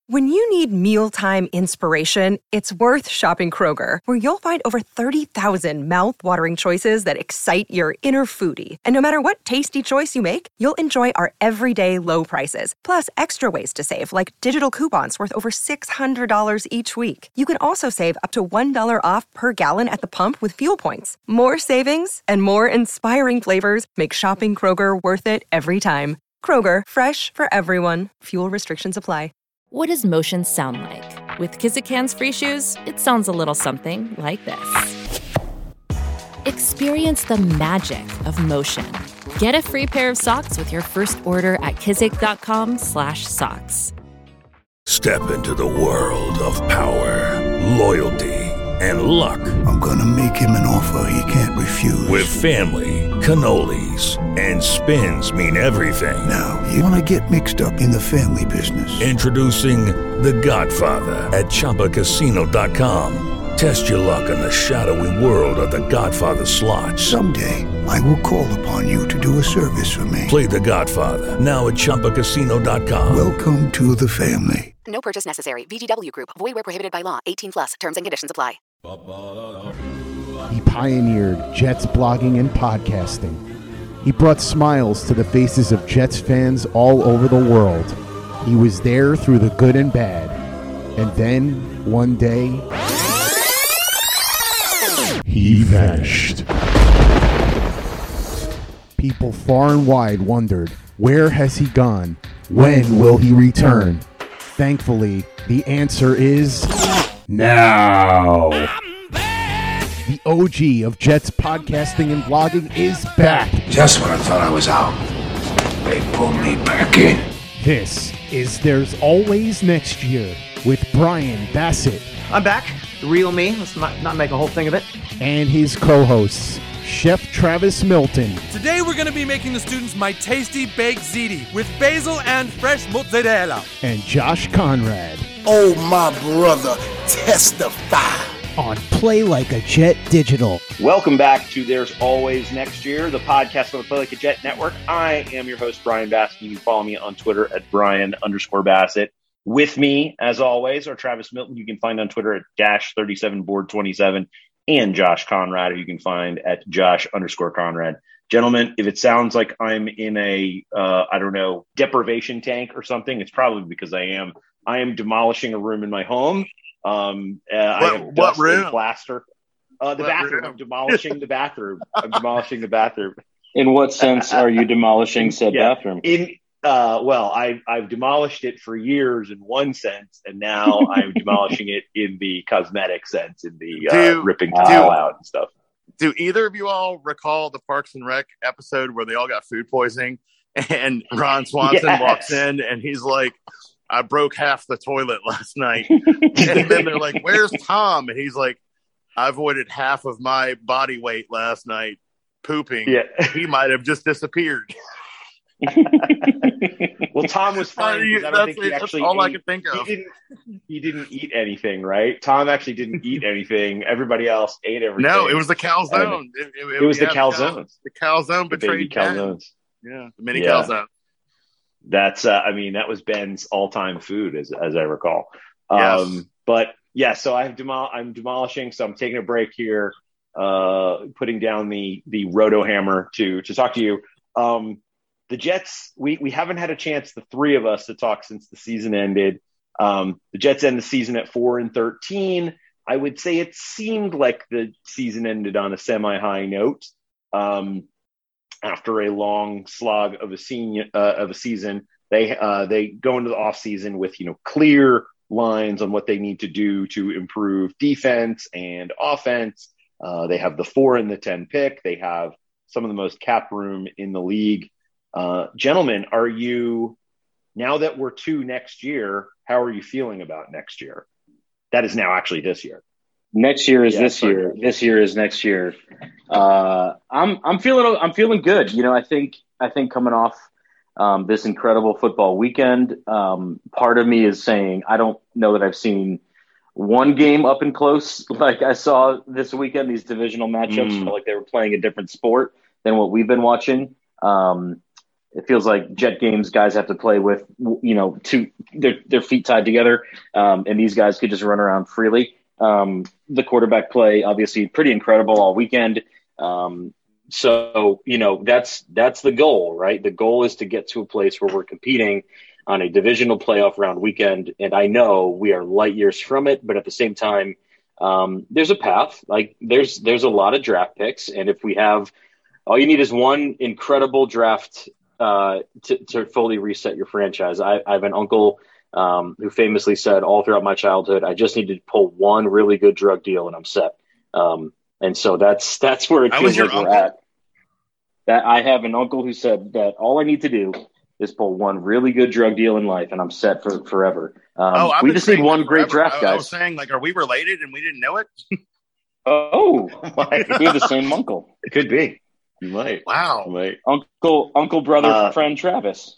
When you need mealtime inspiration, it's worth shopping Kroger, where you'll find over 30,000 mouth-watering choices that excite your inner foodie. And no matter what tasty choice you make, you'll enjoy our everyday low prices, plus extra ways to save, like digital coupons worth over $600 each week. You can also save up to $1 off per gallon at the pump with fuel points. More savings and more inspiring flavors make shopping Kroger worth it every time. Kroger, fresh for everyone. Fuel restrictions apply. What does motion sound like? With Kizikans free shoes, it sounds a little something like this. Experience the magic of motion. Get a free pair of socks with your first order at kizik.com/socks. Step into the world of power, loyalty, and luck. I'm gonna make him an offer he can't refuse. With family, cannolis, and spins mean everything. Now, you wanna get mixed up in the family business. Introducing The Godfather at ChumbaCasino.com. Test your luck in the shadowy world of The Godfather slot. Someday, I will call upon you to do a service for me. Play The Godfather, now at ChumbaCasino.com. Welcome to the family. No purchase necessary. VGW Group. Void where prohibited by law. 18+. Terms and conditions apply. He pioneered Jets blogging and podcasting. He brought smiles to the faces of Jets fans all over the world. He was there through the good and bad. And then, one day, he vanished. People far and wide wondered, where has he gone? When will he return? Thankfully, the answer is now. The OG of Jets podcasting and blogging is back. Just when I thought I was out, they pulled me back in. This is There's Always Next Year with Brian Bassett. I'm back. The real me. Let's not make a whole thing of it. And his co-hosts, Chef Travis Milton. Today we're going to be making the students my tasty baked ziti with basil and fresh mozzarella. And Josh Conrad. Oh, my brother, testify. On Play Like a Jet Digital. Welcome back to There's Always Next Year, the podcast on the Play Like a Jet Network. I am your host, Brian Bassett. You can follow me on Twitter at Brian_Bassett. With me, as always, are Travis Milton. You can find on Twitter at _37board27, and Josh Conrad, who you can find at Josh_Conrad. Gentlemen, if it sounds like I'm in a, deprivation tank or something, it's probably because I am. I am demolishing a room in my home. I have dust and plaster. The bathroom. Room? I'm demolishing the bathroom. In what sense are you demolishing said bathroom? I've demolished it for years in one sense, and now I'm demolishing it in the cosmetic sense, in the ripping tile out and stuff. Do either of you all recall the Parks and Rec episode where they all got food poisoning and Ron Swanson walks in and he's like, I broke half the toilet last night. And then they're like, where's Tom? And he's like, I avoided half of my body weight last night pooping. Yeah. He might have just disappeared. Well, Tom was fine. That's all I could think of. He didn't eat anything, right? Tom actually didn't eat anything. Everybody else ate everything. No, it was the calzone. It was the calzones. The calzone betrayed calzones. Yeah, the mini calzone. That's, that was Ben's all-time food, as I recall. Yes. But yeah, so I'm demolishing. So I'm taking a break here, putting down the roto hammer to talk to you. The Jets, we haven't had a chance, the three of us, to talk since the season ended. The Jets end the season at 4-13. I would say it seemed like the season ended on a semi-high note. After a long slog of a season, they go into the offseason with clear lines on what they need to do to improve defense and offense. They have the 4 and the 10 pick. They have some of the most cap room in the league. Gentlemen, are you, now that we're to next year, how are you feeling about next year? That is now actually this year. Next year is this year. This year is next year. I'm feeling good. I think coming off this incredible football weekend, part of me is saying I don't know that I've seen one game up and close like I saw this weekend. These divisional matchups felt like they were playing a different sport than what we've been watching. it feels like Jet games guys have to play with, their feet tied together, and these guys could just run around freely. The quarterback play, obviously, pretty incredible all weekend. So, that's the goal, right? The goal is to get to a place where we're competing on a divisional playoff round weekend. And I know we are light years from it, but at the same time, there's a path. Like there's a lot of draft picks. And if we have, all you need is one incredible draft to fully reset your franchise. I have an uncle who famously said all throughout my childhood, I just need to pull one really good drug deal and I'm set. And so that's where it feels like we're at. That I have an uncle who said that all I need to do is pull one really good drug deal in life and I'm set for forever. We just need one great draft, guys. I was saying, like, are we related and we didn't know it? We have the same uncle. It could be. You might. Wow. You might. Uncle, brother, friend Travis.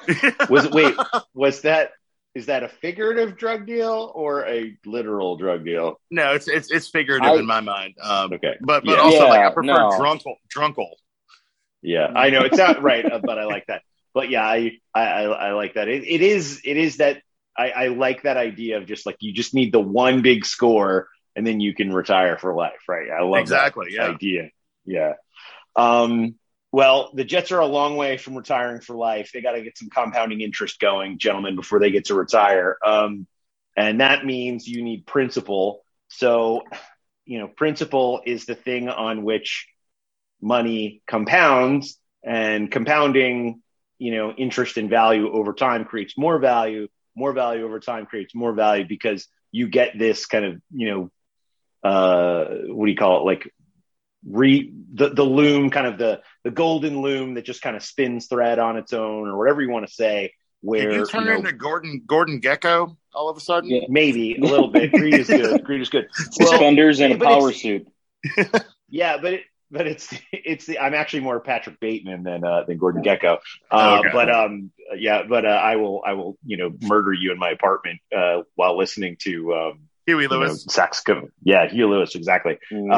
Is that a figurative drug deal or a literal drug deal? No, it's figurative in my mind. Okay. But also, I prefer drunkle. Yeah, I know it's not right, but I like that. But yeah, I like that. It is that I like that idea of just like you just need the one big score and then you can retire for life, right? I love that idea. Yeah. Well, the Jets are a long way from retiring for life. They got to get some compounding interest going, gentlemen, before they get to retire. And that means you need principal. So, principal is the thing on which money compounds, and compounding, interest and value over time creates more value over time creates more value, because you get this kind of, what do you call it? Like the loom, kind of the golden loom that just kind of spins thread on its own, or whatever you want to say. Where did you turn into Gordon Gecko all of a sudden? Yeah, maybe a little bit. Greed is good. Greed is good. Suspenders and a power suit. Yeah, but it's I'm actually more Patrick Bateman than Gordon Gecko. Okay. But I will murder you in my apartment while listening to Huey Lewis. Saxophone. Yeah, Huey Lewis, exactly.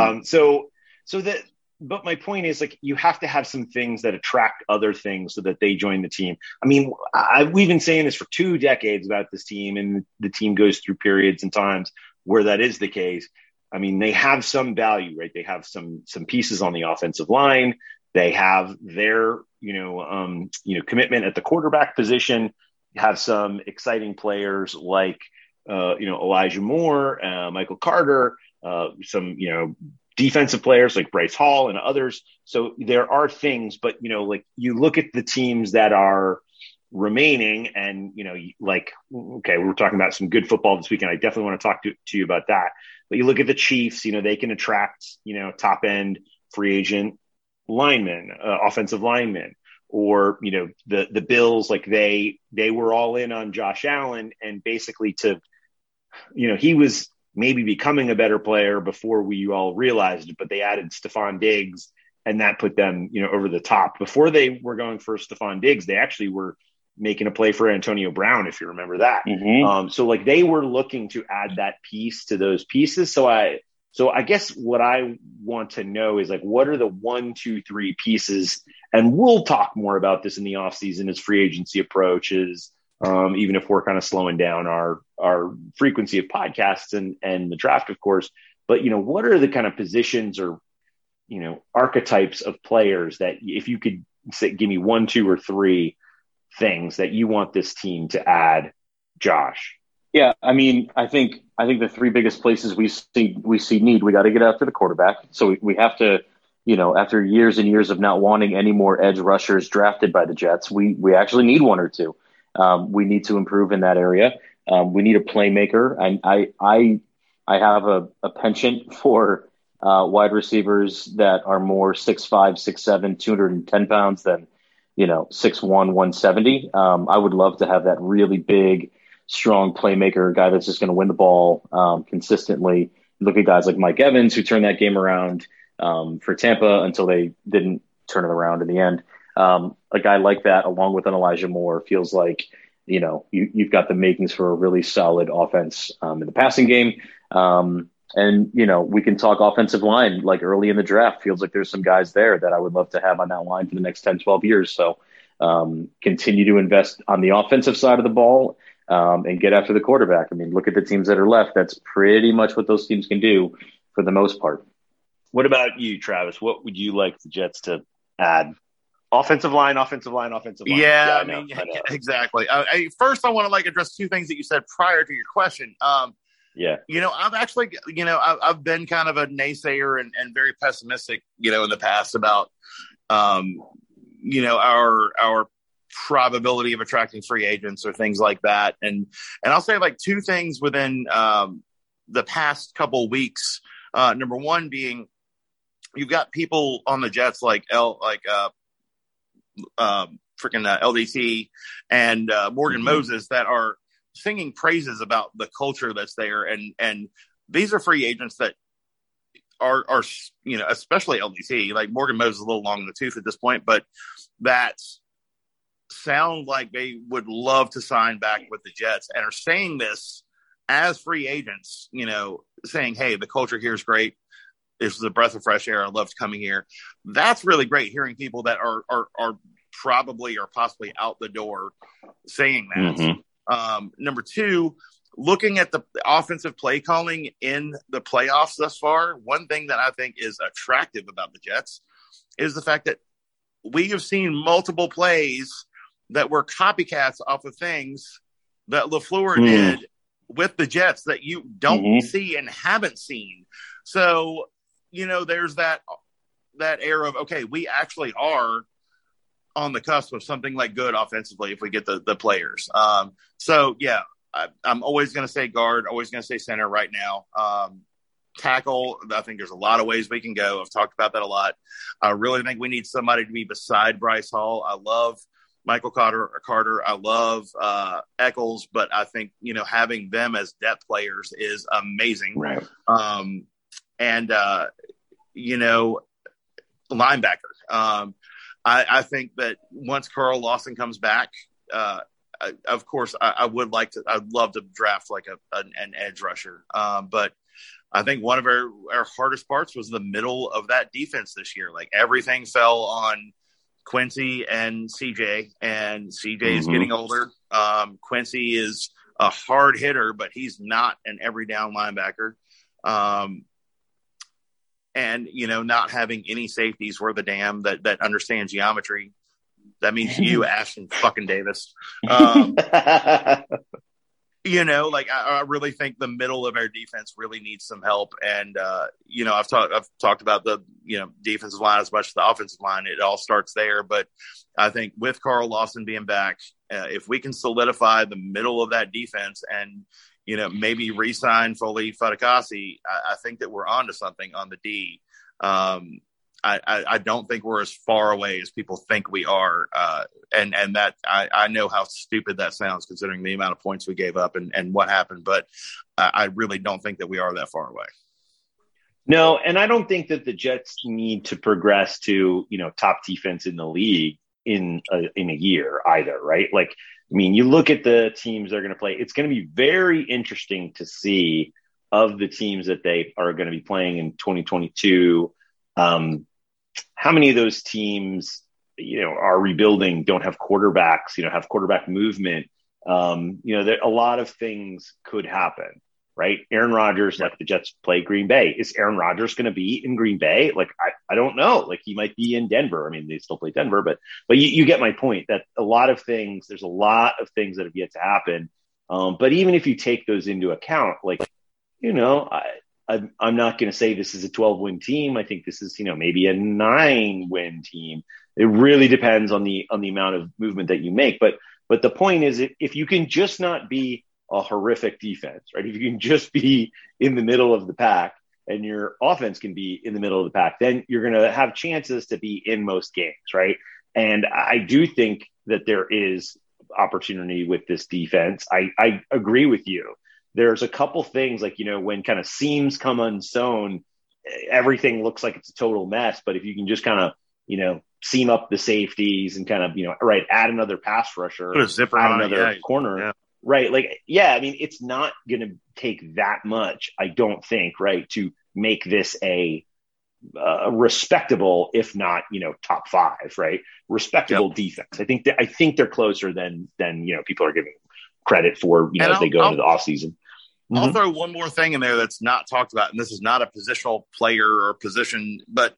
But my point is, like, you have to have some things that attract other things so that they join the team. I mean, we've been saying this for 2 decades about this team, and the team goes through periods and times where that is the case. I mean, they have some value, right? They have some pieces on the offensive line. They have their, commitment at the quarterback position. You have some exciting players like, Elijah Moore, Michael Carter, some, defensive players like Bryce Hall and others. So there are things, but, like you look at the teams that are remaining and, okay, we were talking about some good football this weekend. I definitely want to talk to you about that. But you look at the Chiefs, they can attract, top end free agent linemen, offensive linemen, or, the Bills, like they were all in on Josh Allen, and basically he was maybe becoming a better player before we all realized it, but they added Stephon Diggs, and that put them, over the top. Before they were going for Stephon Diggs, they actually were making a play for Antonio Brown, if you remember that. Mm-hmm. So like they were looking to add that piece to those pieces. So I guess what I want to know is, like, what are the 1, 2, 3 pieces? And we'll talk more about this in the offseason as free agency approaches, even if we're kind of slowing down our frequency of podcasts and the draft, of course. But, what are the kind of positions or, archetypes of players that, if you could say, give me 1, 2, or 3 things that you want this team to add, Josh? Yeah, I mean, I think the 3 biggest places we see need, we got to get after the quarterback. So we have to, after years and years of not wanting any more edge rushers drafted by the Jets, we actually need 1 or 2. We need to improve in that area. We need a playmaker. I have a penchant for wide receivers that are more 6'5", 6'7", 210 pounds than 6'1", 170. I would love to have that really big, strong playmaker, a guy that's just going to win the ball consistently. Look at guys like Mike Evans, who turned that game around for Tampa until they didn't turn it around in the end. A guy like that, along with an Elijah Moore, feels like, you've got the makings for a really solid offense in the passing game. And, we can talk offensive line, like early in the draft. Feels like there's some guys there that I would love to have on that line for the next 10, 12 years. So continue to invest on the offensive side of the ball, and get after the quarterback. I mean, look at the teams that are left. That's pretty much what those teams can do for the most part. What about you, Travis? What would you like the Jets to add? Offensive line. Yeah, I know. Exactly. First, I want to address two things that you said prior to your question. Yeah. I've actually, I've been kind of a naysayer and very pessimistic, in the past about, our probability of attracting free agents or things like that. And I'll say two things within the past couple weeks. Number one being, you've got people on the Jets LDT and Morgan Moses that are singing praises about the culture that's there. And these are free agents that are, especially LDT, Morgan Moses is a little long in the tooth at this point, but that sound like they would love to sign back with the Jets and are saying this as free agents, saying, hey, the culture here is great. This is a breath of fresh air. I loved coming here. That's really great hearing people that are probably or possibly out the door saying that. Mm-hmm. Number two, looking at the offensive play calling in the playoffs thus far, one thing that I think is attractive about the Jets is the fact that we have seen multiple plays that were copycats off of things that LaFleur did with the Jets that you don't see and haven't seen. So, there's that air of, okay, we actually are on the cusp of something good offensively if we get the players. So yeah, I'm always going to say guard, always going to say center right now. Tackle, I think there's a lot of ways we can go. I've talked about that a lot. I really think we need somebody to be beside Bryce Hall. I love Michael Carter. I love Eccles, but I think, having them as depth players is amazing. Right. Linebacker. I think that once Carl Lawson comes back, of course, I'd love to draft an edge rusher. But I think one of our hardest parts was the middle of that defense this year. Everything fell on Quincy and CJ, and CJ is getting older. Quincy is a hard hitter, but he's not an every down linebacker. And, not having any safeties worth a damn that understand geometry. That means you, Ashton fucking Davis. I really think the middle of our defense really needs some help. And, I've talked about the, defensive line as much as the offensive line. It all starts there. But I think with Carl Lawson being back, if we can solidify the middle of that defense and, maybe re-sign Foley Fatukasi, I think that we're onto something on the D. I don't think we're as far away as people think we are. And that I know how stupid that sounds considering the amount of points we gave up and what happened, but I really don't think that we are that far away. No, and I don't think that the Jets need to progress to, top defense in the league in a year either, right? You look at the teams they're going to play. It's going to be very interesting to see of the teams that they are going to be playing in 2022. How many of those teams, are rebuilding, don't have quarterbacks, have quarterback movement. A lot of things could happen, right? Aaron Rodgers, the Jets play Green Bay. Is Aaron Rodgers going to be in Green Bay? I don't know. He might be in Denver. I mean, they still play Denver, but you get my point that there's a lot of things that have yet to happen. But even if you take those into account, I'm not going to say this is a 12-win team. I think this is, maybe a 9-win team. It really depends on the amount of movement that you make. But the point is, if you can just not be a horrific defense, right? If you can just be in the middle of the pack and your offense can be in the middle of the pack, then you're going to have chances to be in most games, right? And I do think that there is opportunity with this defense. I agree with you. There's a couple things when kind of seams come unsewn, everything looks like it's a total mess. But if you can just kind of, seam up the safeties and kind of, add another pass rusher, put a zipper add on another corner. Yeah. Right. It's not going to take that much, I don't think, right, to make this a respectable, if not, top 5, right? Respectable defense. I think they're closer than people are giving credit for, as they go into the offseason. I'll throw one more thing in there that's not talked about, and this is not a positional player or position, but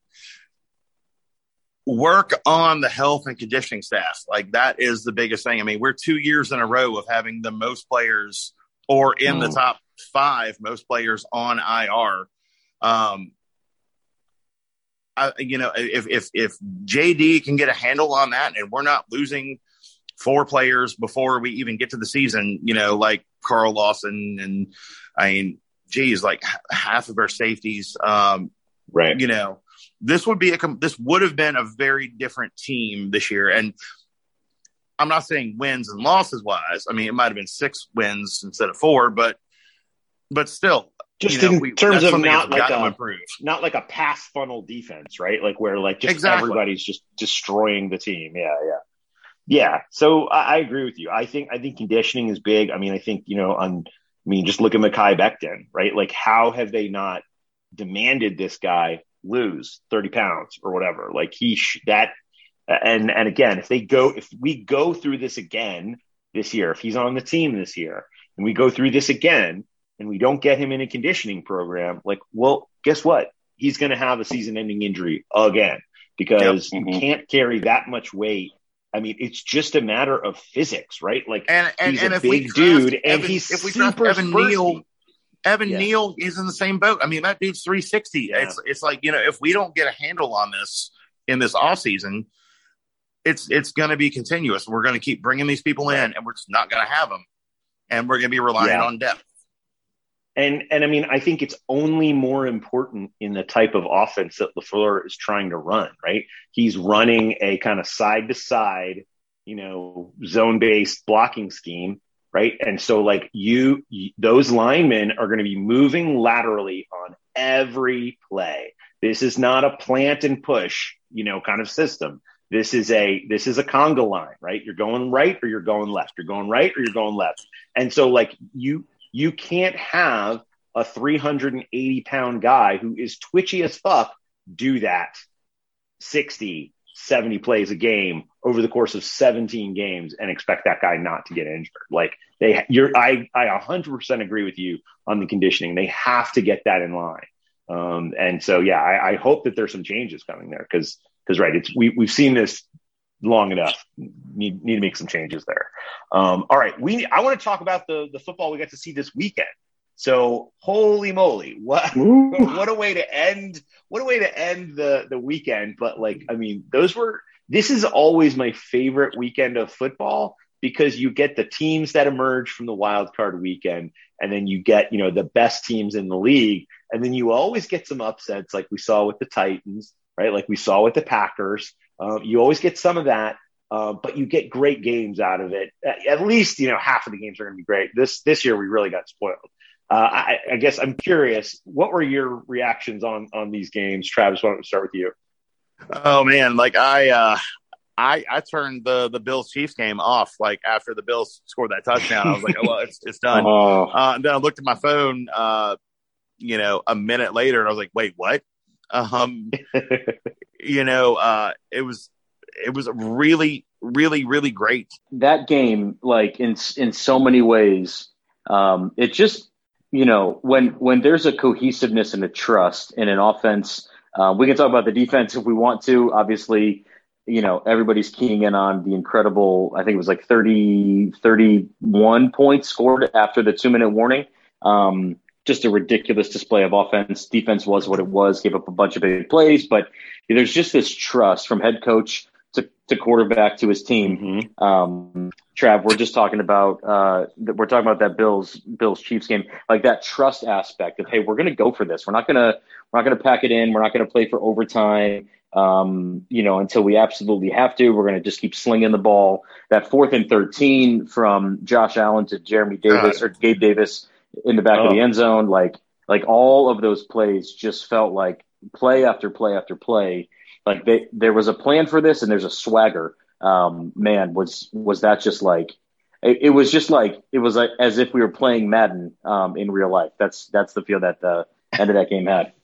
work on the health and conditioning staff. Like, that is the biggest thing. I mean, we're 2 years in a row of having the most players, or in the top 5 most players, on IR. If JD can get a handle on that, and we're not losing 4 players before we even get to the season, like Carl Lawson, and like half of our safeties, right? This would have been a very different team this year. And I'm not saying wins and losses wise. I mean, it might have been 6 wins instead of 4, but still, just in terms of not like a pass funnel defense, right? Like where everybody's just destroying the team. Yeah. So I agree with you. I think conditioning is big. I mean, I think, just look at Mekhi Becton, right? Like, how have they not demanded this guy lose 30 pounds or whatever? Like, and again, if we go through this again this year, if he's on the team this year and we go through this again and we don't get him in a conditioning program, like, well, guess what? He's going to have a season-ending injury again, because you can't carry that much weight. I mean, it's just a matter of physics, right? Like, he's a big dude, and he's super Evan Neal. Evan Neal is in the same boat. I mean, that dude's 360. Yeah. It's like, if we don't get a handle on this in this offseason, it's going to be continuous. We're going to keep bringing these people in, and we're just not going to have them, and we're going to be relying on depth. And I mean, I think it's only more important in the type of offense that LaFleur is trying to run, right? He's running a kind of side-to-side, zone-based blocking scheme, right? And so, like, those linemen are going to be moving laterally on every play. This is not a plant and push, kind of system. This is a conga line, right? You're going right or you're going left. You're going right or you're going left. And so, like, you can't have a 380-pound guy who is twitchy as fuck do that 60, 70 plays a game over the course of 17 games and expect that guy not to get injured. Like, I 100% agree with you on the conditioning. They have to get that in line. And so, I hope that there's some changes coming there because right, we've seen this long enough. Need to make some changes there. All right, I want to talk about the football we got to see this weekend. So, holy moly, what a way to end the weekend. But, like, I mean, this is always my favorite weekend of football, because you get the teams that emerge from the wild card weekend, and then you get, the best teams in the league. And then you always get some upsets, like we saw with the Titans, right? Like we saw with the Packers. You always get some of that, but you get great games out of it. At least, half of the games are going to be great. This year, we really got spoiled. I guess I'm curious, what were your reactions on these games? Travis, why don't we start with you? Oh man, like I turned the Bills Chiefs game off, like, after the Bills scored that touchdown. I was like, oh, well, it's done. And then I looked at my phone, a minute later, and I was like, wait, what? It was really, really, really great. That game, like, in so many ways, it just, when there's a cohesiveness and a trust in an offense, we can talk about the defense if we want to. Obviously, everybody's keying in on the incredible, I think it was like 31 points scored after the 2-minute warning. Just a ridiculous display of offense. Defense was what it was, gave up a bunch of big plays, but there's just this trust from head coach to quarterback to his team. Trav, we're just talking about that Bills Chiefs game, like that trust aspect of, hey, we're going to go for this. We're not going to pack it in. We're not going to play for overtime, until we absolutely have to. We're going to just keep slinging the ball. That 4th and 13 from Josh Allen to Jeremy Davis or Gabe Davis in the back of the end zone, like all of those plays just felt like play after play after play. Like there was a plan for this, and there's a swagger. Man, was that just like it was just like it was like as if we were playing Madden in real life. That's the feel that the end of that game had.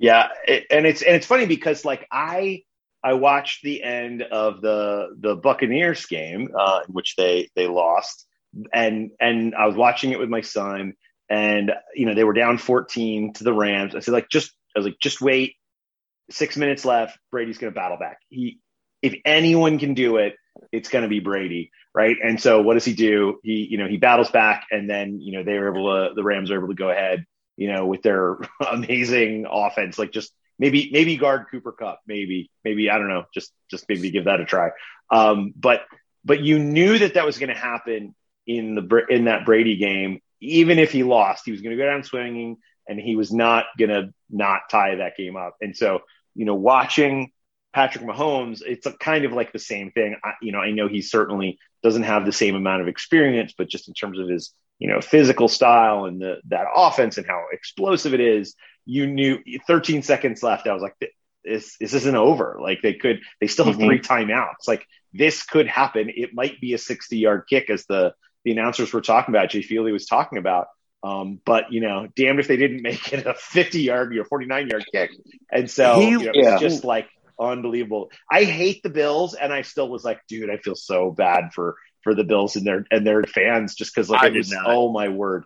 Yeah, it's funny because like I watched the end of the Buccaneers game, in which they lost, and I was watching it with my son, and they were down 14 to the Rams. I said just wait, 6 minutes left. Brady's going to battle back. If anyone can do it, it's going to be Brady, right? And so what does he do? He battles back, and then the Rams are able to go ahead, with their amazing offense, like just maybe guard Cooper Kupp, maybe I don't know, just maybe give that a try. But you knew that was going to happen in that Brady game. Even if he lost, he was going to go down swinging, and he was not going to not tie that game up. And so, watching Patrick Mahomes, it's kind of like the same thing. I know he certainly doesn't have the same amount of experience, but just in terms of his, physical style and that offense and how explosive it is, you knew 13 seconds left. I was like, this isn't over. Like they still have 3 timeouts. Like this could happen. It might be a 60-yard kick, as the announcers were talking about, Jay Feely was talking about. But damned if they didn't make it a 50-yard, 49-yard kick. And so it's just like unbelievable. I hate the Bills, and I still was like, dude, I feel so bad for the Bills and their fans, just because oh my word.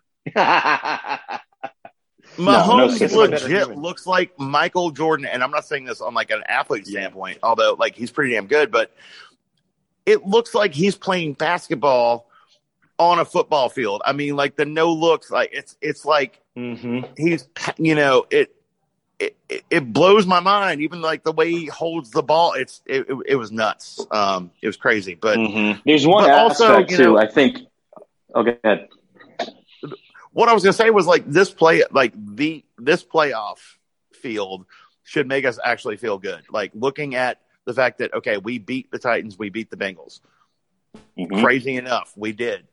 Mahomes legit looks like Michael Jordan, and I'm not saying this on like an athlete standpoint, although like he's pretty damn good, but it looks like he's playing basketball on a football field. I mean, like the no looks, like it's like he's it blows my mind. Even like the way he holds the ball, it was nuts. It was crazy. But there's one aspect too. I think. Oh, go ahead. What I was gonna say was like this playoff field should make us actually feel good. Like looking at the fact that we beat the Titans, we beat the Bengals. Crazy enough, we did.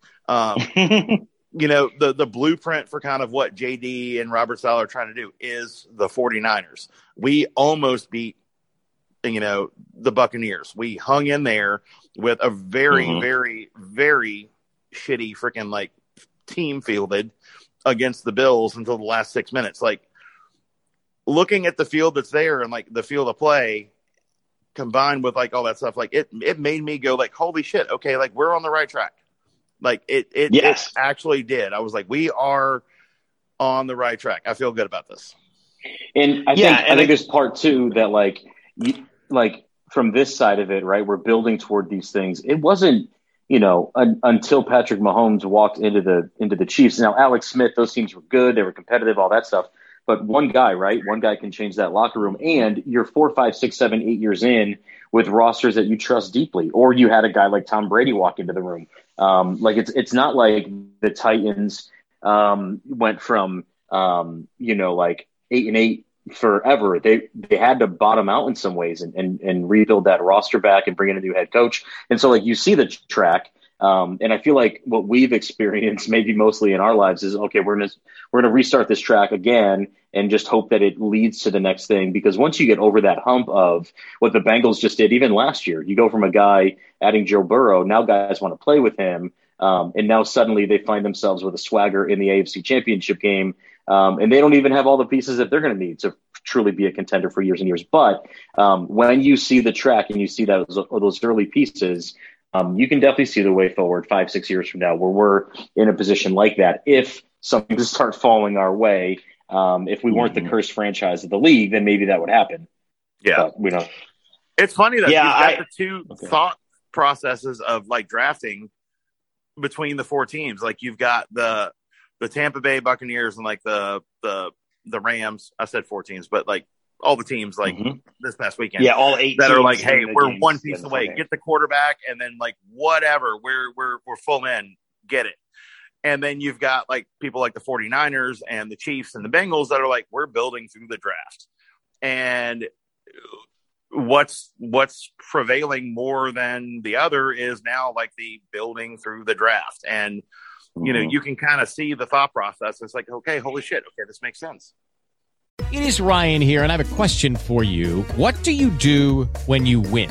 The blueprint for kind of what JD and Robert Saleh are trying to do is the 49ers. We almost beat, the Buccaneers. We hung in there with a very, very, very shitty freaking like team fielded against the Bills until the last 6 minutes. Like looking at the field that's there and like the field of play combined with like all that stuff, like it made me go like, holy shit. Okay. Like we're on the right track. Like it actually did. I was like, we are on the right track. I feel good about this. And I think there's part two that like from this side of it, right? We're building toward these things. It wasn't, until Patrick Mahomes walked into the Chiefs. Now, Alex Smith, those teams were good. They were competitive, all that stuff. But one guy, right? One guy can change that locker room. And you're 4, 5, 6, 7, 8 years in with rosters that you trust deeply. Or you had a guy like Tom Brady walk into the room. Like it's not like the Titans went from like 8-8 forever. They had to bottom out in some ways and rebuild that roster back and bring in a new head coach. And so like you see the track. And I feel like what we've experienced maybe mostly in our lives is, okay, we're gonna restart this track again and just hope that it leads to the next thing. Because once you get over that hump of what the Bengals just did, even last year, you go from a guy adding Joe Burrow, now guys want to play with him. And now suddenly they find themselves with a swagger in the AFC Championship game. And they don't even have all the pieces that they're going to need to truly be a contender for years and years. But when you see the track and you see those early pieces, you can definitely see the way forward 5-6 years from now where we're in a position like that. If something to start falling our way, if we weren't the cursed franchise of the league, then maybe that would happen. Yeah. But we don't. It's funny that you've got the two thought processes of like drafting between the 4 teams. Like you've got the Tampa Bay Buccaneers and like the Rams. I said 4 teams, but like all the teams like this past weekend. Yeah, all 8 that are like, hey, we're one piece away. Get the quarterback, and then like whatever, we're full in, get it. And then you've got like people like the 49ers and the Chiefs and the Bengals that are like, we're building through the draft. And what's prevailing more than the other is now like the building through the draft. And you can kind of see the thought process. It's like, okay, holy shit, okay, this makes sense. It is Ryan here, and I have a question for you. What do you do when you win?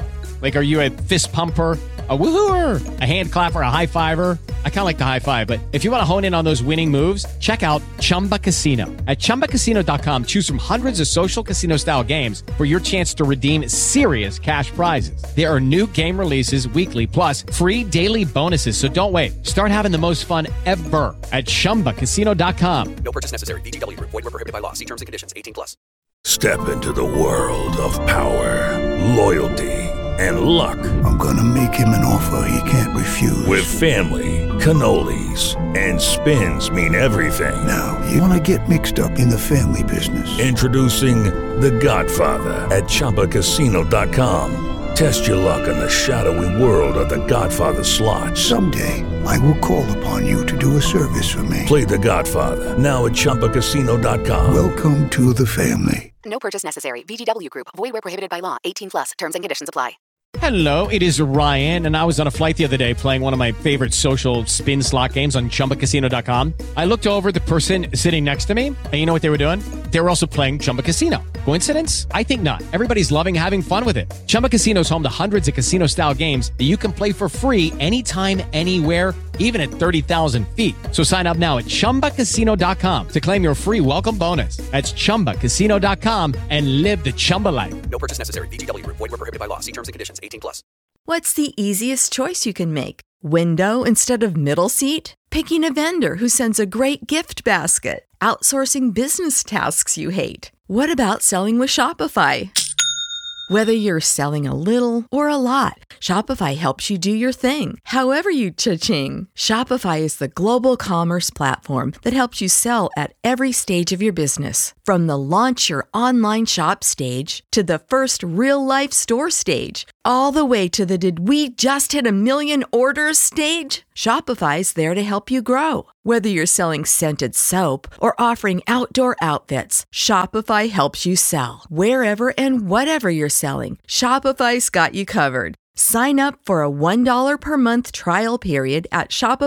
Like, are you a fist pumper, a woohooer, a hand clapper, a high fiver? I kind of like the high five, but if you want to hone in on those winning moves, check out Chumba Casino. At ChumbaCasino.com, choose from hundreds of social casino style games for your chance to redeem serious cash prizes. There are new game releases weekly, plus free daily bonuses. So don't wait. Start having the most fun ever at ChumbaCasino.com. No purchase necessary. VGW Group. Void where prohibited by law. See terms and conditions. 18+. Step into the world of power, loyalty, and luck. I'm gonna make him an offer he can't refuse. With family, cannolis, and spins mean everything. Now, you wanna get mixed up in the family business. Introducing The Godfather at ChumbaCasino.com. Test your luck in the shadowy world of The Godfather slot. Someday, I will call upon you to do a service for me. Play The Godfather now at ChumbaCasino.com. Welcome to the family. No purchase necessary. VGW Group. Void where prohibited by law. 18+. Terms and conditions apply. Hello, it is Ryan, and I was on a flight the other day playing one of my favorite social spin slot games on ChumbaCasino.com. I looked over at the person sitting next to me, and you know what they were doing? They were also playing Chumba Casino. Coincidence? I think not. Everybody's loving having fun with it. Chumba Casino is home to hundreds of casino-style games that you can play for free anytime, anywhere, even at 30,000 feet. So sign up now at ChumbaCasino.com to claim your free welcome bonus. That's ChumbaCasino.com and live the Chumba life. No purchase necessary. VGW Group. Void where prohibited by law. See terms and conditions. 18+. What's the easiest choice you can make? Window instead of middle seat? Picking a vendor who sends a great gift basket? Outsourcing business tasks you hate? What about selling with Shopify? Whether you're selling a little or a lot, Shopify helps you do your thing, however you cha-ching. Shopify is the global commerce platform that helps you sell at every stage of your business. From the launch your online shop stage to the first real-life store stage, all the way to the did we just hit 1 million orders stage. Shopify's there to help you grow. Whether you're selling scented soap or offering outdoor outfits, Shopify helps you sell. Wherever and whatever you're selling, Shopify's got you covered. Sign up for a $1 per month trial period at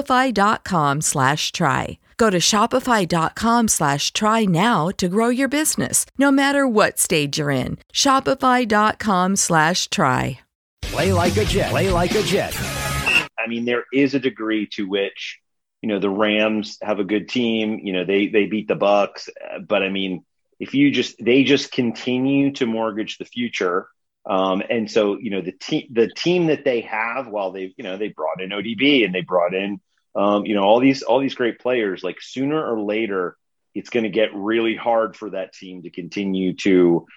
shopify.com/try. Go to shopify.com/try now to grow your business, no matter what stage you're in. Shopify.com/try. Play like a Jet. Play like a Jet. I mean, there is a degree to which, you know, the Rams have a good team. You know, they beat the Bucks, but I mean, if they just continue to mortgage the future. And so, you know, the team that they have, while they brought in ODB and they brought in, all these great players, like sooner or later, it's going to get really hard for that team to continue to,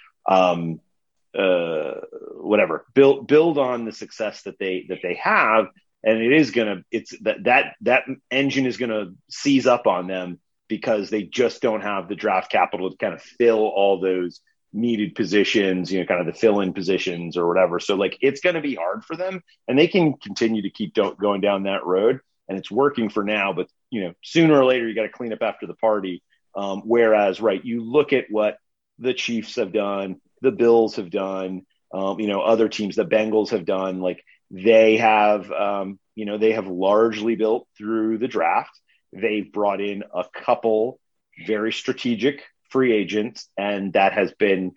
build on the success that they have. And that engine is going to seize up on them because they just don't have the draft capital to kind of fill all those needed positions, you know, kind of the fill-in positions or whatever. So like, it's going to be hard for them, and they can continue to keep going down that road, and it's working for now, but you know, sooner or later you got to clean up after the party. Whereas, right, you look at what the Chiefs have done, the Bills have done, other teams, the Bengals have done, like they have, they have largely built through the draft. They've brought in a couple very strategic free agents, and that has been,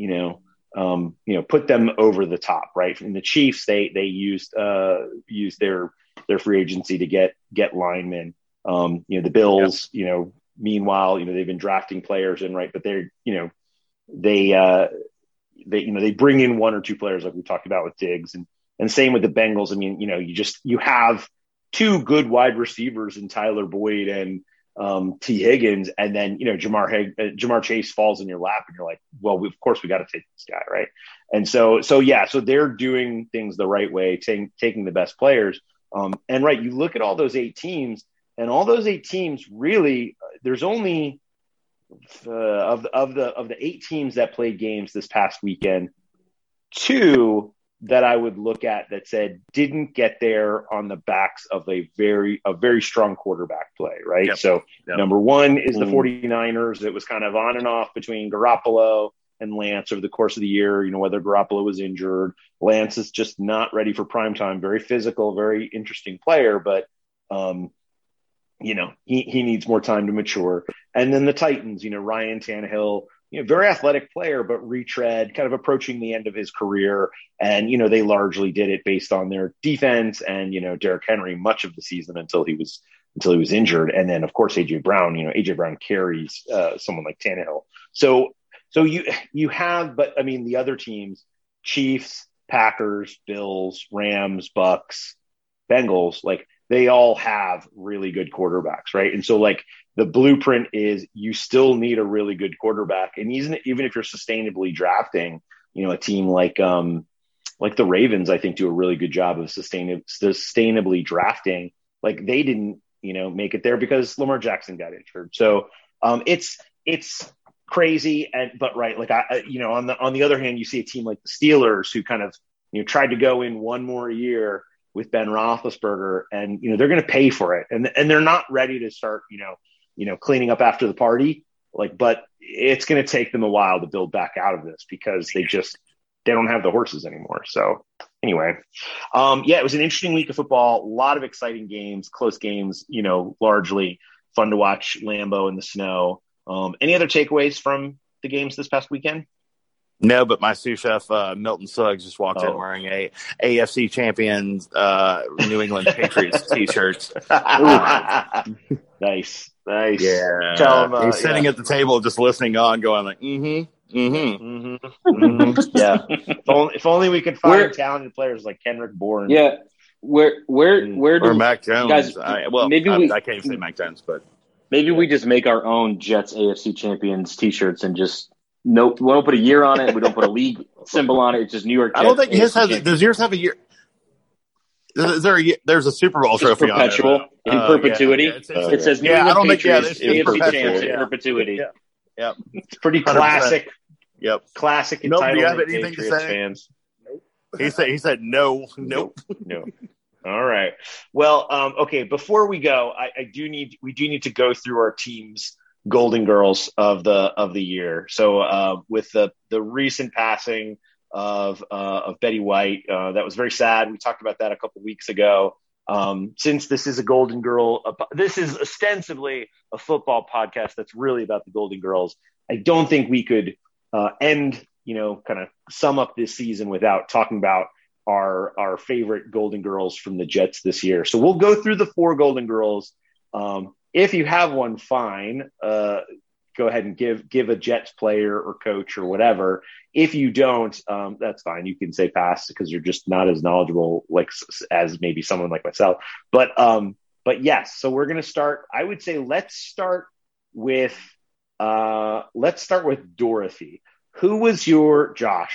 put them over the top, right? In the Chiefs, they used their free agency to get linemen. The Bills, meanwhile, they've been drafting players in, right, but they bring in one or two players like we talked about with Diggs, and same with the Bengals. I mean, you have two good wide receivers in Tyler Boyd and T. Higgins, and then Jamar Chase falls in your lap, and you're like, well, of course we got to take this guy, right? And so they're doing things the right way, taking the best players. And right, you look at all those 8 teams, and all those 8 teams really, there's only of the 8 teams that played games this past weekend, 2 that I would look at that said didn't get there on the backs of a very strong quarterback play, right? Yep. So number 1 is the 49ers. It was kind of on and off between Garoppolo and Lance over the course of the year, whether Garoppolo was injured. Lance is just not ready for prime time, very physical, very interesting player, but he needs more time to mature. And then the Titans, Ryan Tannehill, very athletic player, but retread, kind of approaching the end of his career. And, they largely did it based on their defense and, Derrick Henry much of the season until he was injured. And then of course, AJ Brown carries someone like Tannehill. So you have, but I mean, the other teams, Chiefs, Packers, Bills, Rams, Bucks, Bengals, like they all have really good quarterbacks, right? And so like the blueprint is you still need a really good quarterback. And even if you're sustainably drafting, a team like the Ravens, I think do a really good job of sustainably drafting. Like they didn't, make it there because Lamar Jackson got injured. So it's crazy. But right. Like on the other hand, you see a team like the Steelers who kind of, tried to go in one more year with Ben Roethlisberger and, they're going to pay for it. And they're not ready to start, cleaning up after the party. But it's going to take them a while to build back out of this because they don't have the horses anymore. So anyway, it was an interesting week of football, a lot of exciting games, close games, largely fun to watch Lambeau in the snow. Any other takeaways from the games this past weekend? No, but my sous chef, Milton Suggs, just walked in wearing a AFC champions, New England Patriots t-shirts. Nice. Yeah. Tell him, he's sitting at the table just listening on, going like, yeah. If only we could find talented players like Kendrick Bourne. Yeah. Where or Mac Jones. Guys, I can't say Mac Jones, but maybe we just make our own Jets AFC champions t-shirts and just we don't put a year on it. We don't put a league symbol on it. It's just New York Jets. I don't think his has. Does yours have a year? Is there there's a Super Bowl trophy perpetual on there. In perpetuity. It says New England Patriots AFC champs in perpetuity. Yep. It's pretty classic. 100%. Yep. Classic Nope. entitlement. Do you have anything Patriots to say? Fans. Nope. He said no. Nope. No. All right. Well, okay. Before we go, we do need to go through our team's Golden Girls of the year. So with the recent passing of Betty White, that was very sad. We talked about that a couple weeks ago. Since this is a Golden Girl, this is ostensibly a football podcast that's really about the Golden Girls. I don't think we could end, kind of sum up this season without talking about our favorite Golden Girls from the Jets this year. So we'll go through the 4 Golden Girls. If you have one, fine. Go ahead and give a Jets player or coach or whatever. If you don't, that's fine. You can say pass because you're just not as knowledgeable as maybe someone like myself. But yes. So we're going to start. I would say let's start with Dorothy. Who was your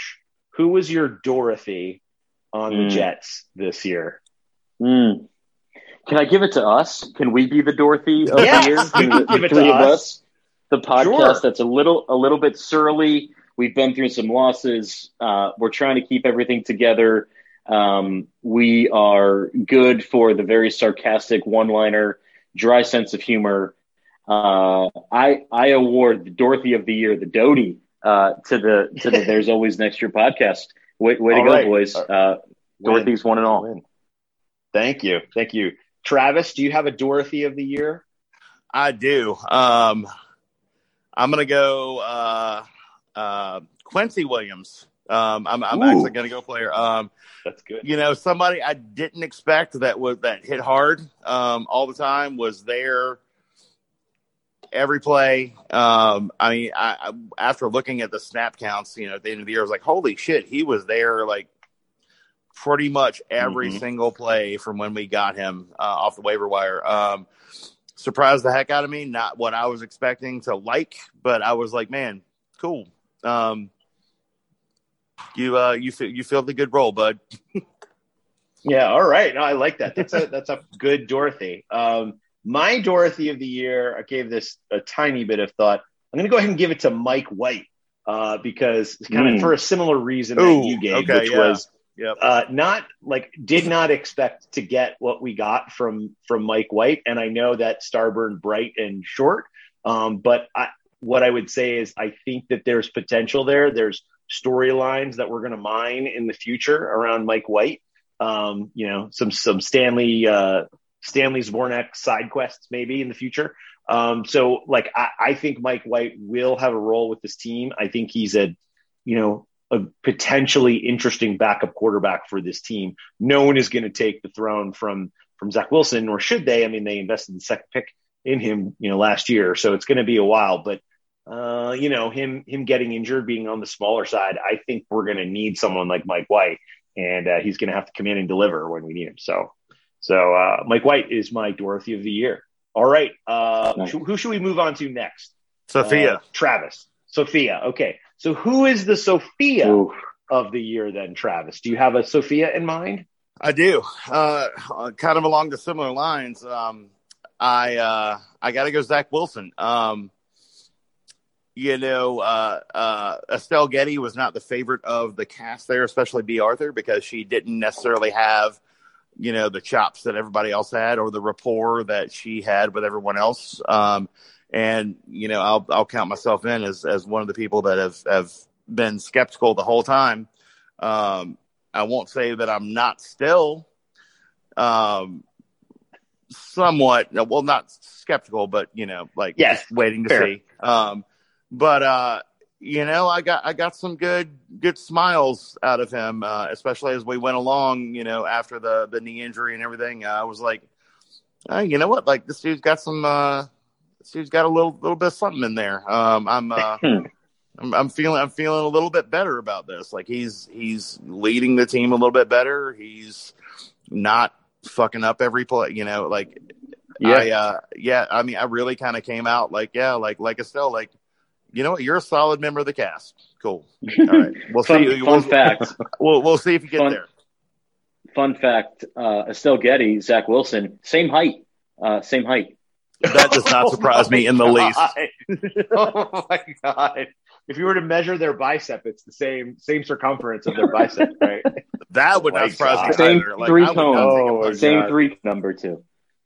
Dorothy on the Jets this year? Can I give it to us? Can we be the Dorothy of the year? Give it three to of us. The podcast that's a little bit surly. We've been through some losses. We're trying to keep everything together. We are good for the very sarcastic one-liner, dry sense of humor. I award the Dorothy of the year, the Doty, to the There's Always Next Year podcast. Way to go, boys. Dorothy's one and all. Thank you. Travis, do you have a Dorothy of the year? I do. I'm going to go Quincy Williams. I'm actually going to go player. That's good. Somebody I didn't expect that hit hard all the time was there every play. I after looking at the snap counts, at the end of the year, I was like, holy shit, he was there like pretty much every single play from when we got him off the waiver wire. Surprised the heck out of me. Not what I was expecting to like, but I was like, man, cool. You filled the good role, bud. Yeah. All right. No, I like that. That's a good Dorothy. My Dorothy of the year, I gave this a tiny bit of thought. I'm going to go ahead and give it to Mike White because kind of for a similar reason that you gave, which was did not expect to get what we got from Mike White. And I know that Starburn, bright and short. But what I would say is I think that there's potential there. There's storylines that we're going to mine in the future around Mike White. Some Stanley Zbornak side quests maybe in the future. So like, I think Mike White will have a role with this team. I think he's a potentially interesting backup quarterback for this team. No one is going to take the throne from Zach Wilson, nor should they. I mean, they invested the second pick in him, last year. So it's going to be a while, but him getting injured, being on the smaller side, I think we're going to need someone like Mike White, and he's going to have to come in and deliver when we need him. So Mike White is my Dorothy of the year. All right. Who should we move on to next? Sophia. Travis. Sophia. Okay. So who is the Sophia of the year then, Travis? Do you have a Sophia in mind? I do. Kind of along the similar lines. I got to go Zach Wilson. Estelle Getty was not the favorite of the cast there, especially B. Arthur, because she didn't necessarily have, the chops that everybody else had or the rapport that she had with everyone else. And I'll count myself in as one of the people that have been skeptical the whole time. I won't say that I'm not still somewhat, well, not skeptical, but yes, waiting to fair. see. I got some good smiles out of him, especially as we went along, after the knee injury and everything. I was like, you know what? Like, this dude's got some, this dude's got a little bit of something in there. I'm feeling a little bit better about this. Like, he's leading the team a little bit better. He's not fucking up every play, I really kind of came out like Estelle, like, you know what? You're a solid member of the cast. Cool. All right. We'll see. Fun fact. We'll see if you get there. Fun fact. Estelle Getty, Zach Wilson, same height. That does not surprise me in the least. Oh my God. If you were to measure their bicep, it's the same circumference of their bicep, right? That would not surprise me same either. Three-tone. Same three number too.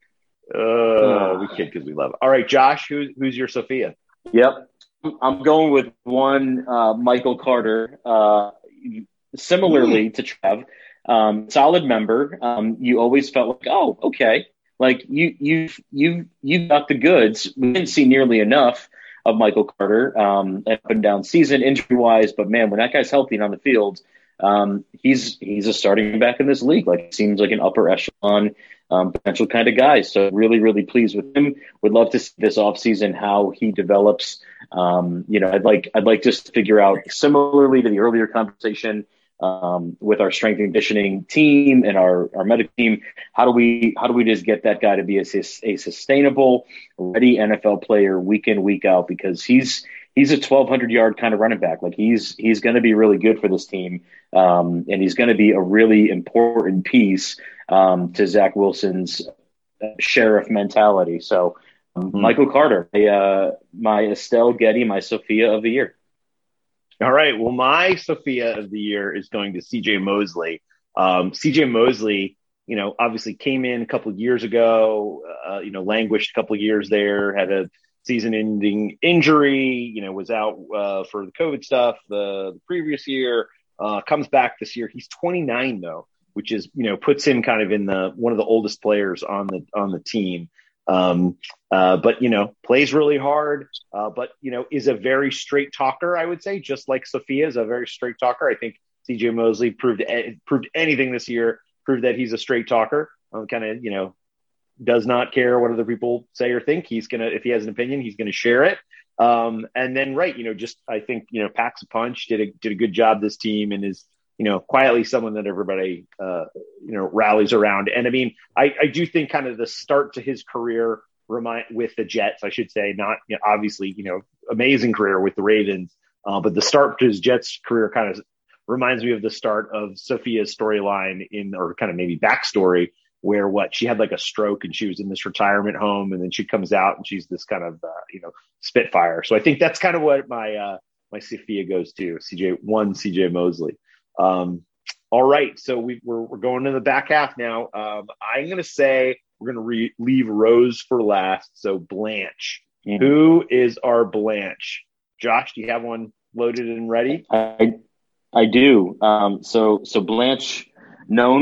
We kid because we love it. All right, Josh, who's your Sophia? Yep. I'm going with one Michael Carter, similarly to Trev. Solid member. You always felt like, oh, okay. Like you've got the goods. We didn't see nearly enough of Michael Carter up and down season injury wise, but man, when that guy's healthy and on the field, he's a starting back in this league. Like, it seems like an upper echelon potential kind of guy. So really, really pleased with him. Would love to see this offseason how he develops. I'd like just to figure out, similarly to the earlier conversation with our strength and conditioning team and our medical team, how do we just get that guy to be a sustainable, ready NFL player week in, week out? Because he's a 1,200 yard kind of running back. Like, he's going to be really good for this team. And he's going to be a really important piece to Zach Wilson's sheriff mentality. So Michael Carter, my Estelle Getty, my Sophia of the year. All right. Well, my Sophia of the year is going to CJ Mosley. CJ Mosley, obviously came in a couple of years ago, languished a couple of years there, had a season-ending injury, was out for the COVID stuff the previous year, comes back this year. He's 29 though, which is, puts him kind of in one of the oldest players on the team. But plays really hard, but is a very straight talker, I would say, just like Sophia is a very straight talker. I think CJ Mosley proved anything this year, proved that he's a straight talker, does not care what other people say or think. If he has an opinion, he's going to share it. And then, I think, packs a punch, did a good job this team, and is, quietly someone that everybody, rallies around. And I mean, I do think kind of the start to his career with the Jets, I should say, not obviously, amazing career with the Ravens, but the start to his Jets career kind of reminds me of the start of Sophia's storyline or kind of maybe backstory, where she had like a stroke and she was in this retirement home, and then she comes out and she's this kind of, spitfire. So I think that's kind of what my Sophia goes to. CJ Mosley. All right. So we're going to the back half now. I'm going to say we're going to leave Rose for last. So Blanche, Who is our Blanche? Josh, do you have one loaded and ready? I do. So Blanche,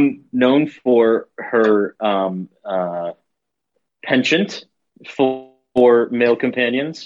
known for her penchant for for male companions.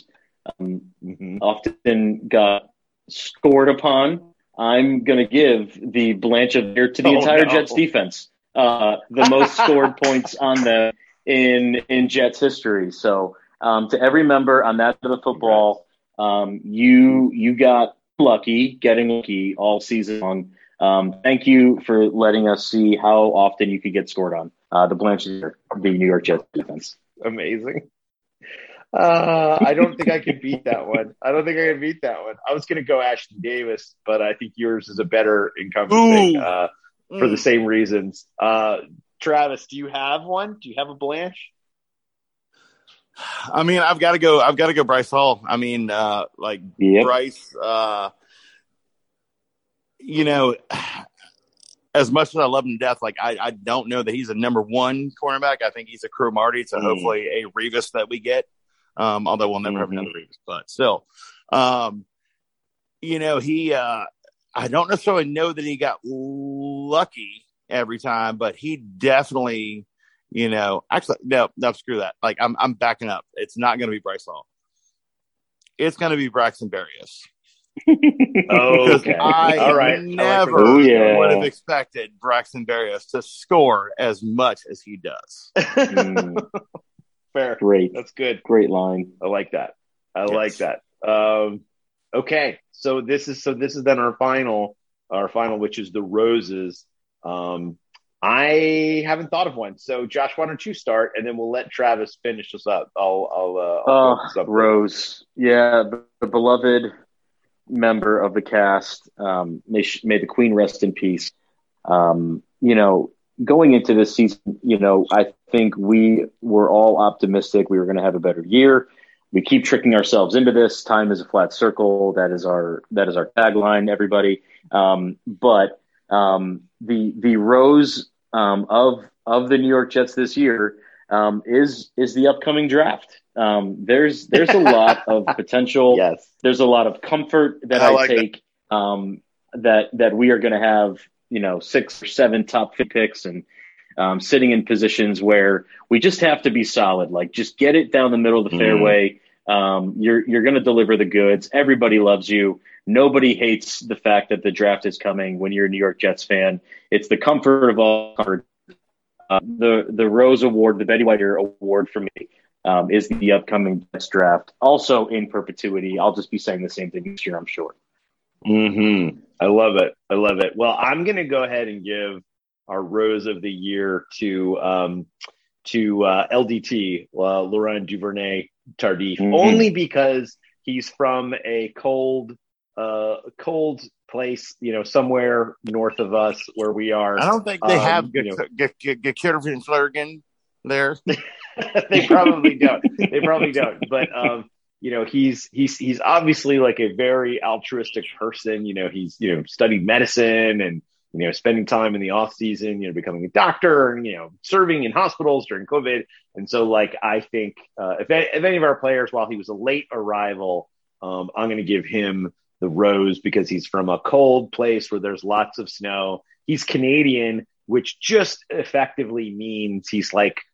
Often got scored upon. I'm going to give the Blanche of the Year to the entire Jets defense. The most scored points on them in Jets history. So to every member on that side of the football, you got getting lucky all season long. Thank you for letting us see how often you could get scored on. The Blanche of the Year, the New York Jets defense. Amazing. I don't think I could beat that one. I was going to go Ashtyn Davis, but I think yours is a better encompassing for the same reasons. Travis, do you have one? Do you have a Blanche? I mean, I've got to go Bryce Hall. I mean, Bryce, as much as I love him to death, I don't know that he's a number one cornerback. I think he's a Cromartie. So hopefully a Revis that we get. Although we'll never have another Revis, but still, he, I don't necessarily know that he got lucky every time, but he definitely, actually, no, screw that. I'm backing up. It's not going to be Bryce Hall. It's going to be Braxton Berrios. Okay. I never would have expected Braxton Berrios to score as much as he does. Fair. Great. That's good. Great line. I like that. Like that. Okay. So this is then our final, which is the roses. I haven't thought of one. So Josh, why don't you start, and then we'll let Travis finish us up. I'll Rose. Yeah. The beloved member of the cast. May the Queen rest in peace. Going into this season, I think we were all optimistic we were going to have a better year. We keep tricking ourselves into this. Time is a flat circle. That is our tagline, everybody. But the rose of the New York Jets this year is the upcoming draft. There's a lot of potential. Yes. There's a lot of comfort that I take. That we are going to have 6 or 7 top 50 picks and sitting in positions where we just have to be solid. Just get it down the middle of the fairway. You're going to deliver the goods. Everybody loves you. Nobody hates the fact that the draft is coming when you're a New York Jets fan. It's the comfort of all comfort. The Rose Award, the Betty White Award for me, is the upcoming Jets draft. Also in perpetuity. I'll just be saying the same thing this year, I'm sure. I love it. Well, I'm going to go ahead and give our Rose of the Year to LDT, Laurent Duvernay Tardif, only because he's from a cold place, somewhere north of us where we are. I don't think they have Gekirvenslergen there. They probably don't. But he's obviously a very altruistic person. He's studied medicine and spending time in the off season, becoming a doctor and serving in hospitals during COVID. And so I think if any of our players, while he was a late arrival, I'm going to give him the rose because he's from a cold place where there's lots of snow. He's Canadian, which just effectively means he's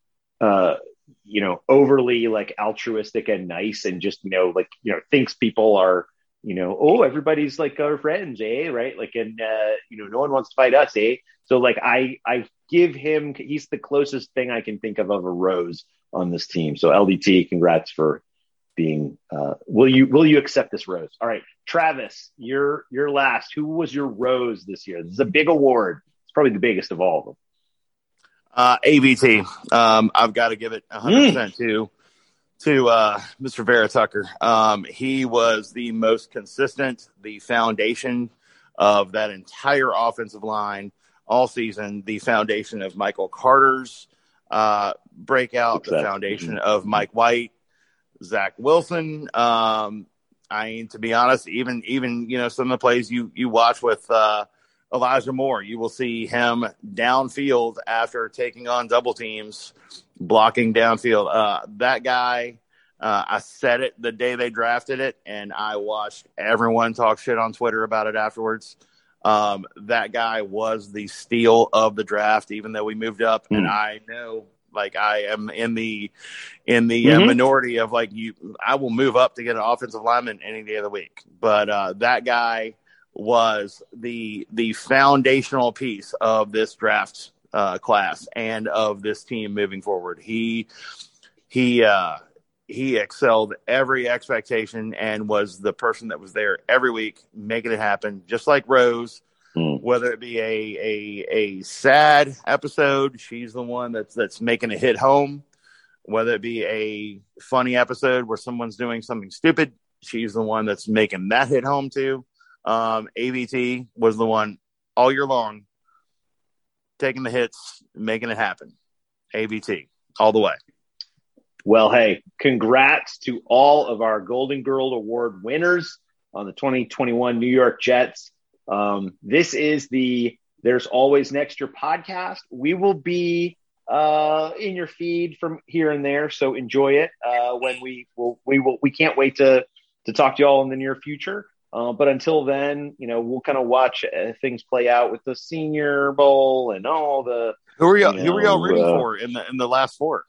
overly altruistic and nice and just, thinks people are, everybody's our friends, eh? Right. And, no one wants to fight us, eh? So I give him, he's the closest thing I can think of a rose on this team. So LDT, congrats for being, will you accept this rose? All right, Travis, you're last. Who was your rose this year? This is a big award. It's probably the biggest of all of them. AVT. I've got to give it 100% to Mr. Vera Tucker. He was the most consistent, the foundation of that entire offensive line all season, the foundation of Michael Carter's breakout, the foundation of Mike White, Zach Wilson. To be honest, even some of the plays you watch with Elijah Moore, you will see him downfield after taking on double teams, blocking downfield. That guy, I said it the day they drafted it, and I watched everyone talk shit on Twitter about it afterwards. That guy was the steal of the draft, even though we moved up. And I know Like I am in the minority of like I will move up to get an offensive lineman any day of the week. But that guy was the foundational piece of this draft class and of this team moving forward. He excelled every expectation and was the person that was there every week making it happen, just like Rose. Whether it be a sad episode, she's the one that's making it hit home. Whether it be a funny episode where someone's doing something stupid, she's the one that's making that hit home too. ABT was the one all year long, taking the hits, making it happen. ABT all the way. Well, hey, congrats to all of our Golden Girl Award winners on the 2021 New York Jets. This is the There's Always Next Year podcast. We will be in your feed from here and there, so enjoy it. When we can't wait to talk to y'all in the near future. But until then, we'll kind of watch things play out with the Senior Bowl and all the. Who are y'all rooting for in the last four?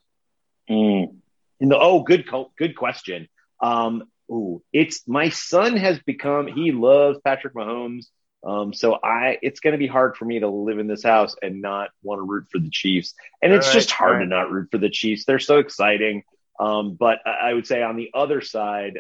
Good question. It's my son has become. He loves Patrick Mahomes. So it's going to be hard for me to live in this house and not want to root for the Chiefs. And it's just hard to not root for the Chiefs. They're so exciting. But I would say on the other side,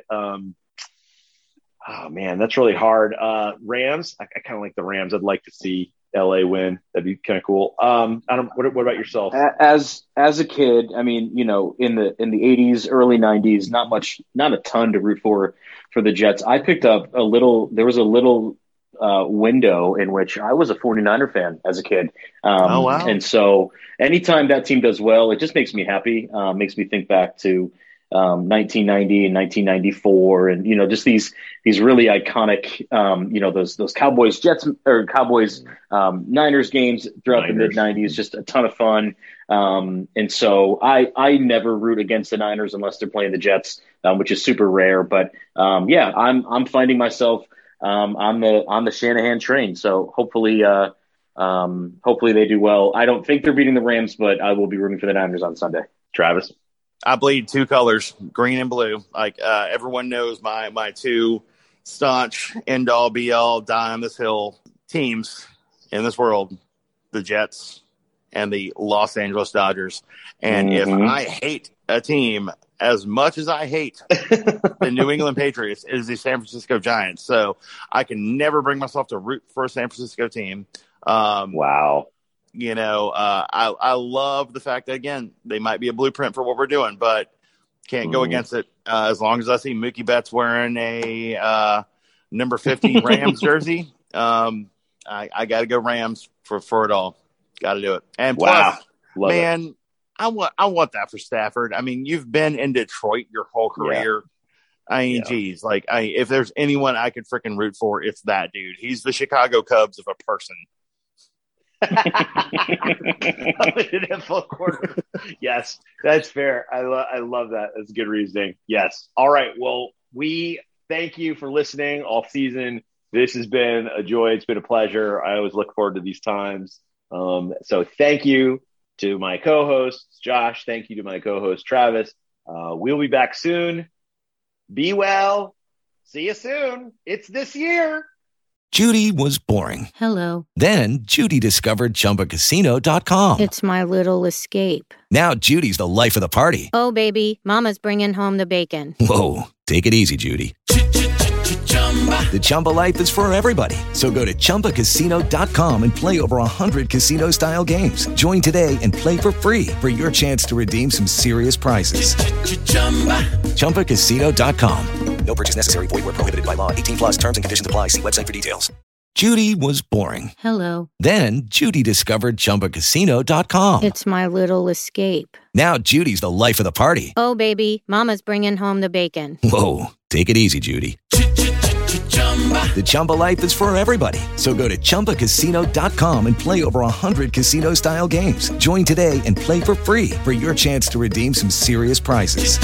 oh man, that's really hard. Rams. I kind of like the Rams. I'd like to see LA win. That'd be kind of cool. What about yourself? As a kid, I mean, in the 80s, early 90s, not a ton to root for the Jets. I picked up there was a little window in which I was a 49er fan as a kid. Oh, wow. And so anytime that team does well, it just makes me happy. Makes me think back to 1990 and 1994 and, just these really iconic, those Cowboys Jets or Cowboys Niners games throughout the mid 90s, just a ton of fun. And so I never root against the Niners unless they're playing the Jets, which is super rare. But I'm finding myself on the Shanahan train. So hopefully they do well. I don't think they're beating the Rams, but I will be rooting for the Niners on Sunday. Travis? I bleed two colors, green and blue. Like everyone knows my two staunch end all be all die on this hill teams in this world, the Jets and the Los Angeles Dodgers. And if I hate a team as much as I hate the New England Patriots, it is the San Francisco Giants. So I can never bring myself to root for a San Francisco team. Wow. I love the fact that, again, they might be a blueprint for what we're doing, but can't go against it. As long as I see Mookie Betts wearing a number 50 Rams jersey, I got to go Rams for it all. Got to do it. And plus, man, I want that for Stafford. I mean, you've been in Detroit your whole career. Yeah. I mean, geez, if there's anyone I could freaking root for, it's that dude. He's the Chicago Cubs of a person. Yes, that's fair. I love that. That's good reasoning. Yes. All right. Well, we thank you for listening all season. This has been a joy. It's been a pleasure. I always look forward to these times. So thank you to my co-hosts, Josh. Thank you to my co-host, Travis. We'll be back soon. Be well. See you soon. It's this year. Judy was boring. Hello. Then Judy discovered ChumbaCasino.com. It's my little escape. Now Judy's the life of the party. Oh, baby, mama's bringing home the bacon. Whoa, take it easy, Judy. The Chumba life is for everybody. So go to ChumbaCasino.com and play over 100 casino-style games. Join today and play for free for your chance to redeem some serious prizes. ChumbaCasino.com. No purchase necessary. Void where prohibited by law. 18+ terms and conditions apply. See website for details. Judy was boring. Hello. Then Judy discovered ChumbaCasino.com. It's my little escape. Now Judy's the life of the party. Oh, baby, mama's bringing home the bacon. Whoa, take it easy, Judy. The Chumba life is for everybody. So go to ChumbaCasino.com and play over 100 casino-style games. Join today and play for free for your chance to redeem some serious prizes.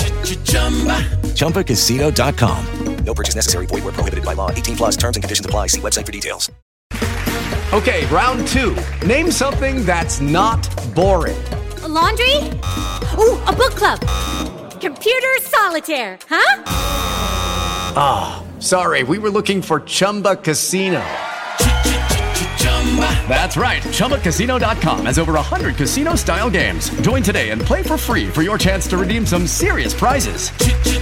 ChumbaCasino.com. No purchase necessary. Void where prohibited by law. 18+ terms and conditions apply. See website for details. Okay, round two. Name something that's not boring. laundry? Ooh, a book club. Computer solitaire, huh? Ah, oh, sorry, we were looking for Chumba Casino. That's right, ChumbaCasino.com has over 100 casino-style games. Join today and play for free for your chance to redeem some serious prizes.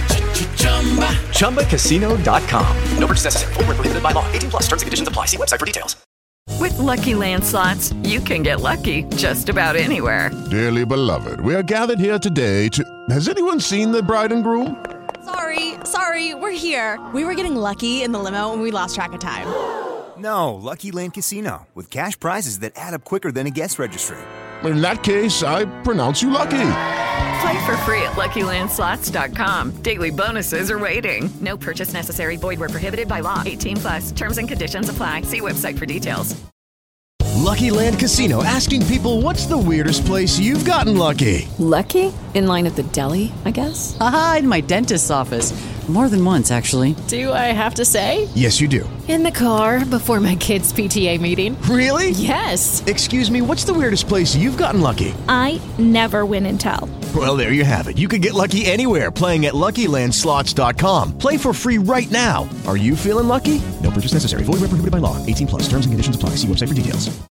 ChumbaCasino.com. No purchase necessary. Void where prohibited by law. 18+ terms and conditions apply. See website for details. With Lucky Land Slots, you can get lucky just about anywhere. Dearly beloved, we are gathered here today to... Has anyone seen the bride and groom? Sorry, we're here. We were getting lucky in the limo and we lost track of time. No, Lucky Land Casino, with cash prizes that add up quicker than a guest registry. In that case, I pronounce you lucky. Play for free at LuckyLandSlots.com. Daily bonuses are waiting. No purchase necessary. Void where prohibited by law. 18+. Terms and conditions apply. See website for details. Lucky Land Casino, asking people, what's the weirdest place you've gotten lucky? Lucky? In line at the deli, I guess? Aha, in my dentist's office. More than once, actually. Do I have to say? Yes, you do. In the car before my kids' PTA meeting. Really? Yes. Excuse me, what's the weirdest place you've gotten lucky? I never win and tell. Well, there you have it. You can get lucky anywhere, playing at LuckyLandSlots.com. Play for free right now. Are you feeling lucky? No purchase necessary. Void where prohibited by law. 18+. Terms and conditions apply. See website for details.